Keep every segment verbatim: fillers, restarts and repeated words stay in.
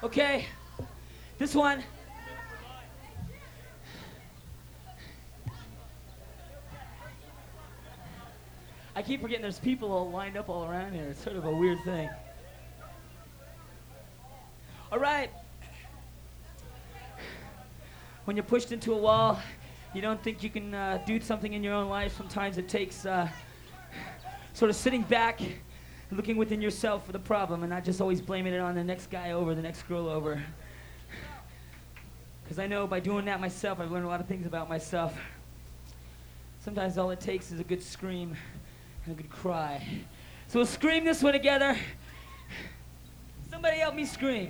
Okay, this one. I keep forgetting there's people all lined up all around here. It's sort of a weird thing. All right. When you're pushed into a wall, you don't think you can uh, do something in your own life. Sometimes it takes uh, sort of sitting back and looking within yourself for the problem and not just always blaming it on the next guy over, the next girl over. Because I know by doing that myself, I've learned a lot of things about myself. Sometimes all it takes is a good scream and a good cry. So we'll scream this one together. Somebody help me scream.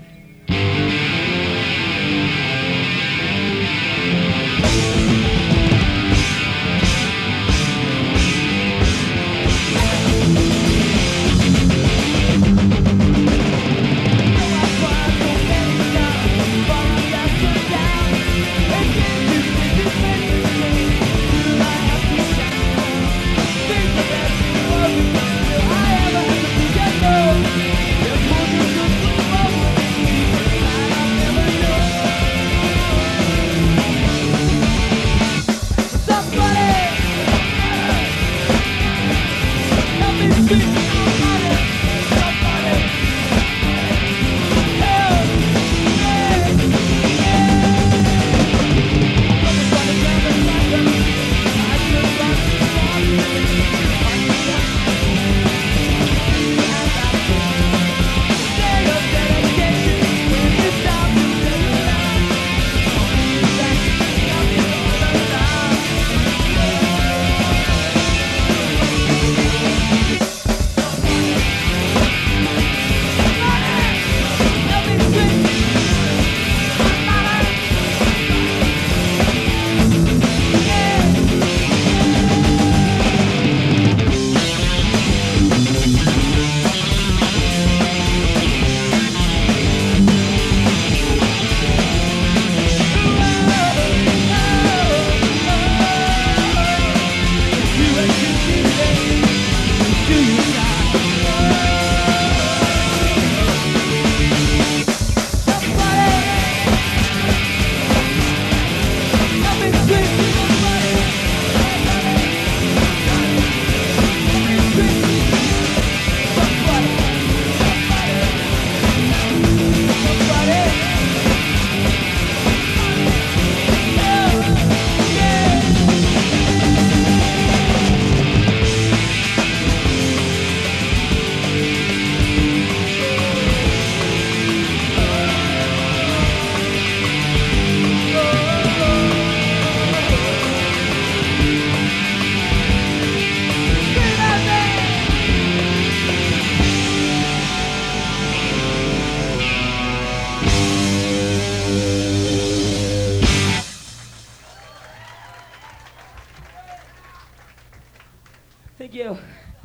Thank you.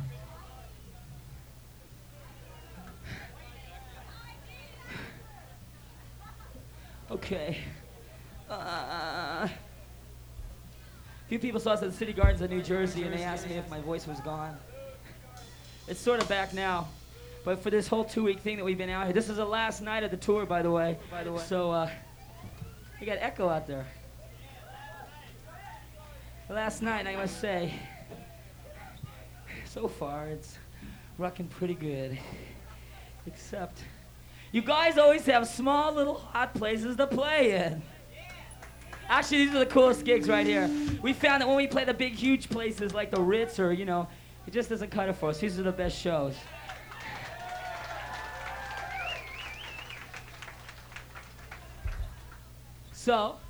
Okay. Uh, a few people saw us at the City Gardens of New Jersey, and they asked me if my voice was gone. It's sort of back now, but for this whole two-week thing that we've been out here, this is the last night of the tour, by the way. By the way. So, uh, you got echo out there. Last night, I must say, so far it's rocking pretty good. Except, you guys always have small little hot places to play in. Actually, these are the coolest gigs right here. We found that when we play the big, huge places like the Ritz or, you know, it just doesn't cut it for us. These are the best shows. So,